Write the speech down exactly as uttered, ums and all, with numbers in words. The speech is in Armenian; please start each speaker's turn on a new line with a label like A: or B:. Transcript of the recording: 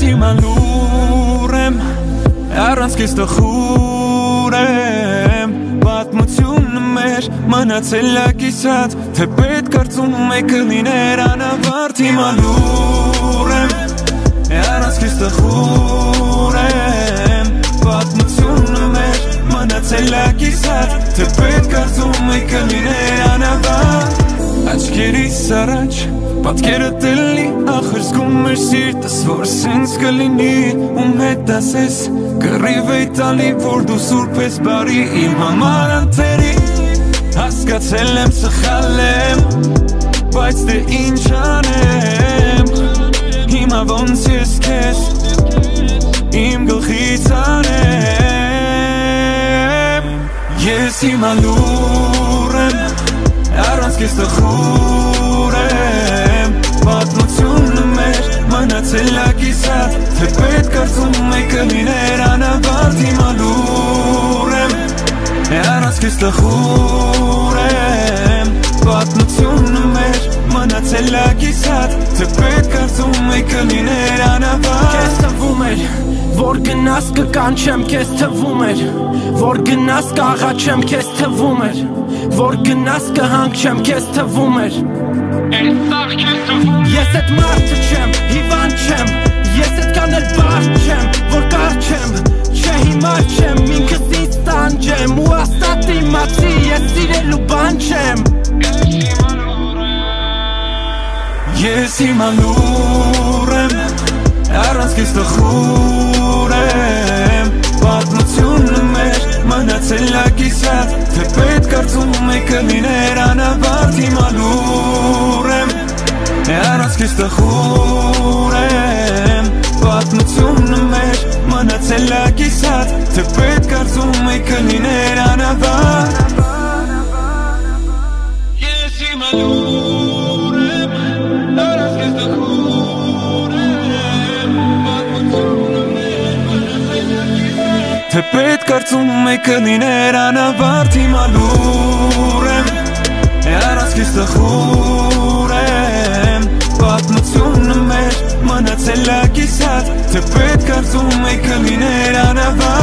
A: հիմա լուր եմ, առանց քեզ տխուր եմ, պատմությունը մեր մնացել է կիսած, թե պետք կարծում եք կլիներ անավարտ, հիմա լուր եմ, առանց քեզ տխուր եմ, պատմությունը մեր մնացել է կիսած, թե պետք կարծում եք կլիներ անավարտ, աչքերիս առաջ պատկերը տելի, ախր զգում էր սիրտս, որ սենց կլինի, ում հետ ասես, կռիվ էի տալի, որ դու սուրբ ես բարի, իմ համար անթերի, հասկացել եմ սխալ եմ, բայց դե ինչ անեմ, հիմա ոնց ես քեզ, իմ գլխից անեմ, ես հիմա լուր եմ, առանց քեզ տխուր եմ, պատմությունը մեր մնացել է կիսած, թե պետք կարծում եք կլիներ անավարտ, հիմա լուր եմ, առանց քեզ տխուր եմ, պատմությունը մեր մնացել է կիսած, թե պետք կարծում եք կլիներ անավարտ,
B: քեզ թվում էր, որ գնաս կկանչեմ, քեզ թվում էր, որ գնաս կաղաչեմ, քեզ թվում էր, որ գնաս կհանգչեմ, քեզ թվում էր, ես էդ մարդը չեմ, հիվանդ չեմ, ես էդքան էլ բարդ չեմ, որ կարճեմ, չէ հիմար չեմ, ինքս ինձ տանջեմ, ու աստատ իմացի, ես սիրելու բան չեմ,
A: ես հիմա լուր եմ, առանց քեզ տխուր եմ, պատմությունը մեր մնացել է կիսած, թե պետք կարծում եք կլիներ անավարտ, հիմա լուր եմ, առանց քեզ տխուր եմ, պատմությունը մեր մնացել է կիսած, թե պետք կարծում եք կլիներ անավարտ, ես հիմա լուր եմ, առանց քեզ տխուր եմ, պատմությունը մեր մնացել է կիսած, թե պետք կարծում եք կլիներ անավարտ, հիմա լուր եմ, առանց քեզ տխուր եմ, պատմությունը մեր մնացել է կիսած, թե պետք կարծում եք կլիներ անավարտ